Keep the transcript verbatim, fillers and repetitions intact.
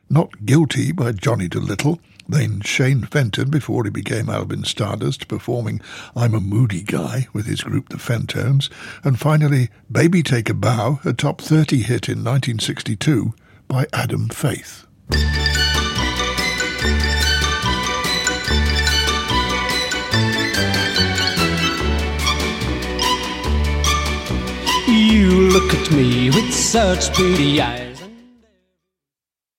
Not Guilty by Johnny Dolittle, then Shane Fenton before he became Alvin Stardust, performing I'm a Moody Guy with his group The Fentones, and finally Baby Take a Bow, a top thirty hit in nineteen sixty-two by Adam Faith. You look at me with such pretty eyes.